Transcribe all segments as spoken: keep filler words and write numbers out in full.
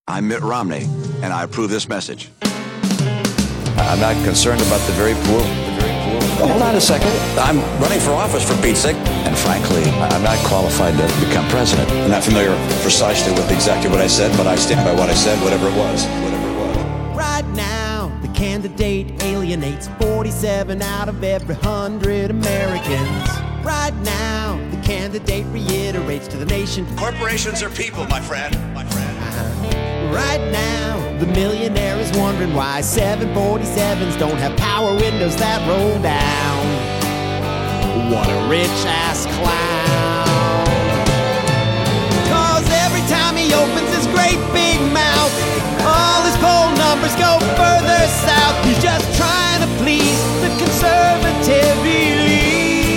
I'm Mitt Romney, and I approve this message. I'm not concerned about the very poor. The very poor. Hold on a second. I'm running for office, for Pete's sake. And frankly, I'm not qualified to become president. I'm not familiar precisely with exactly what I said, but I stand by what I said, whatever it was. Whatever it was. Right now, the candidate alienates forty-seven out of every hundred Americans. Right now, the candidate reiterates to the nation, Corporations are people, my friend. My friend. uh-huh. Right now, the millionaire is wondering why seven forty-sevens don't have power windows that roll down. What a rich-ass clown. Cause every time he opens his great big mouth, all his poll numbers go further south. He's just trying to please the conservative elite.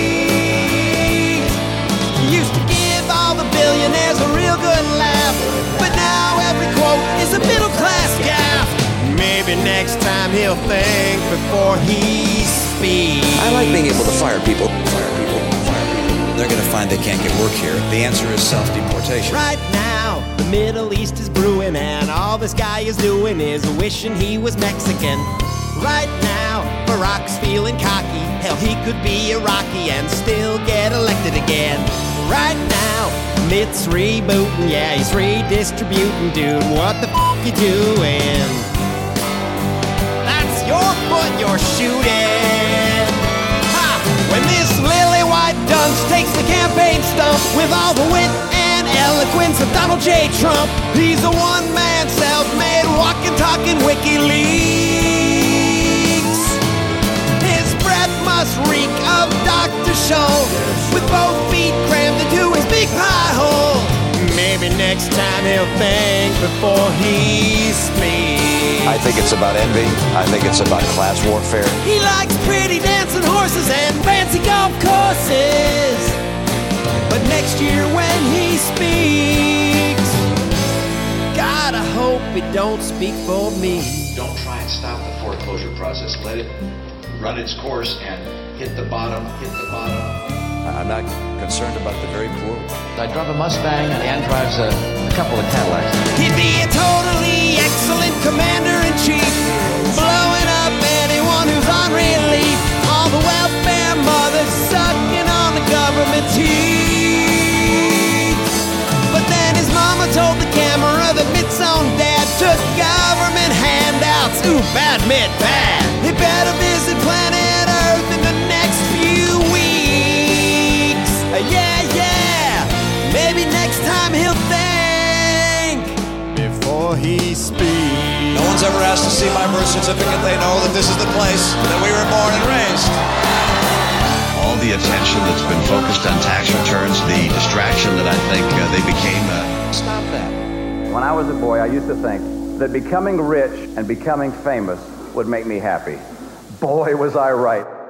He used to give all the billionaires a real good laugh, but now every quote is a middle-class gaffe. Maybe next time he'll think before he speaks. I like being able to fire people. Fire people. Fire people. They're going to find they can't get work here. The answer is self-deportation. Right now, the Middle East is brewing, and all this guy is doing is wishing he was Mexican. Right now, Barack's feeling cocky. Hell, he could be Iraqi and still get elected again. Right now, Mitt's rebooting, yeah, he's redistributing, dude. What the f*** you doing? That's your foot you're shooting. Ha! When this lily white dunce takes the campaign stump with all the wit and eloquence of Donald J. Trump, he's a one-man, self-made, walking, talking WikiLeaks. His breath must reek of Doctor Scholl, with both feet crammed into his big pie hole. Maybe next time he'll think before he speaks. I think it's about envy. I think it's about class warfare. He likes pretty dancing horses and fancy golf courses. But next year when he speaks, God, I hope he don't speak for me. Don't try and stop the foreclosure process. Let it run its course and hit the bottom, hit the bottom. I'm not concerned about the very poor. I drive a Mustang and Ann drives a, a couple of Cadillacs. He'd be a totally excellent commander-in-chief, blowing up anyone who's on relief. All the welfare mothers sucking on the government teeth. But then his mama told the camera that Mitt's own dad took government handouts. Ooh, bad Mitt, bad. He better visit planet Earth in the next few weeks. Uh, yeah, yeah. Maybe next time he'll think before he speaks. No one's ever asked to see my birth certificate. They know that this is the place that we were born and raised. All the attention that's been focused on tax returns, the distraction that I think uh, they became. Uh... Stop that. When I was a boy, I used to think that becoming rich and becoming famous would make me happy. Boy, was I right.